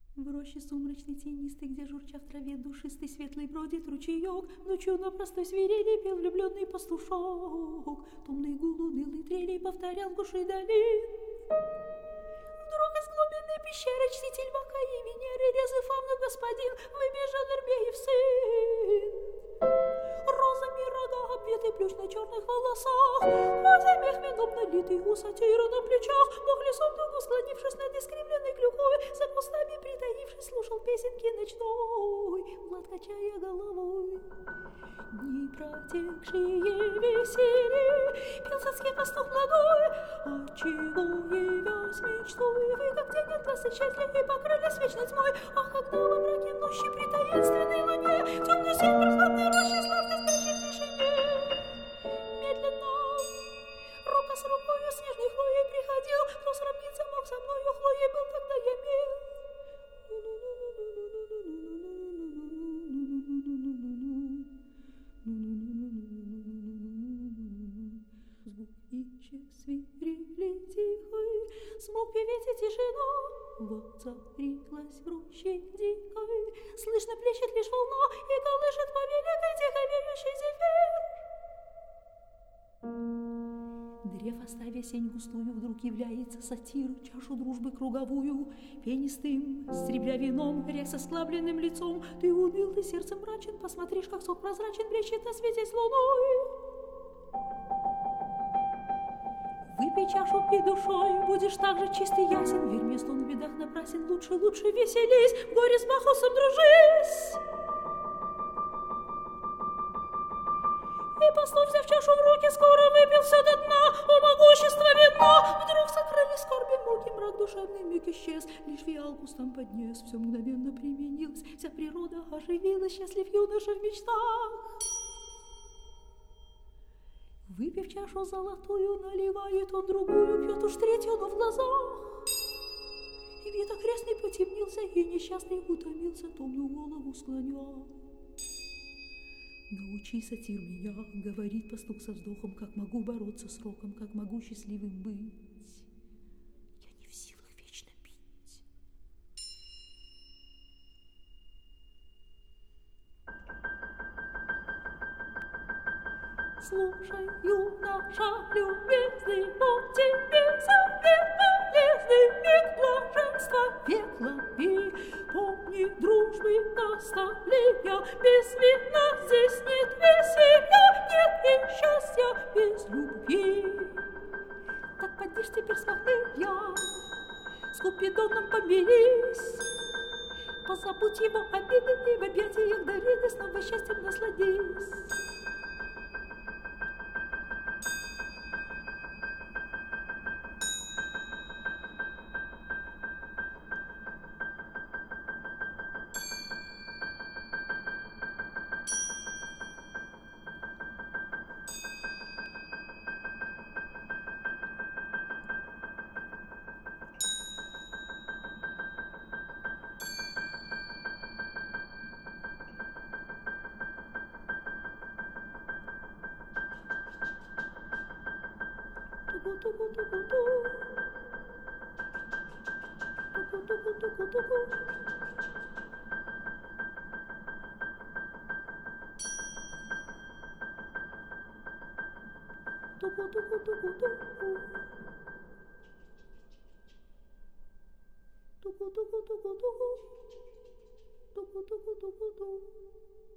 В роще сумрачной тенистой, где журча в траве душистый светлый бродит ручеек, ночью на простой свирели пел влюбленный пастушок. Томный гул унылый трелей повторял в глуши долин. Вдруг из глубины пещеры чтитель Бака и Венеры, резы фавну господин, выбежал Эрмеев сын. Розами рога обветы плющ на черных волосах, козий мех вином налитый у сатира на плечах. Бог лесом дугу склонившись над искривленной клюкой, за кустами притаившись, слушал песенки ночной, Влад качая головой. Дни протекшие веселье, пел царский пастух молодой. Отчего явясь мечтой, вы, как день от вас исчезли и покрылись вечной тьмой. Ах, когда во мраке ночи при таинственной луне в темный свет прохладной рощи сладко спящей в тишине медленно рука с рукою снежной Хлоей приходил. Кто сравниться мог со мною, Хлоей был тогда я мил. Звук ищет свирели тихой, смог певец и тишина. Воцарилась в роще дикой, слышно плещет лишь волна и колышет по великой тихо веющей зефир. Древ, оставя сень густую, вдруг является сатир, чашу дружбы круговую пенистым, сребря вином, рек со склабленным лицом. Ты уныл, ты сердцем мрачен, посмотришь, как сок прозрачен блещет на свете с луной. Выпей чашу и душой, будешь так же чист и ясен. Верь, место он в бедах напрасен, лучше веселись, в горе с Бахусом дружись. И пастух, взяв чашу в руки, скоро выпил все до дна. О, могущество вина! Вдруг сокрыли скорби муки, мрак душевный миг исчез. Лишь фиал кустам поднес, все мгновенно применилось. Вся природа оживилась, счастлив юноша в мечтах. Выпив чашу золотую, наливает он другую, пьет уж третью, но в глазах. И вид окрестный потемнился, и несчастный утомился, томную голову склоня. Научи, сатир, меня, говорит пастух со вздохом, как могу бороться с роком, как могу счастливым быть. Я не в силах вечно пить. Слушай, юноша любезный, о тебе совет полезный, миг блаженства век лови. Помни дружбы наставления, без вина здесь нет веселья, нет и счастья без любви. Так подишь теперь с похмелья, с Купидоном помирись, позабудь его обиды и в объятиях Дариды снова счастьем насладись. Туку-туку-туку-туку.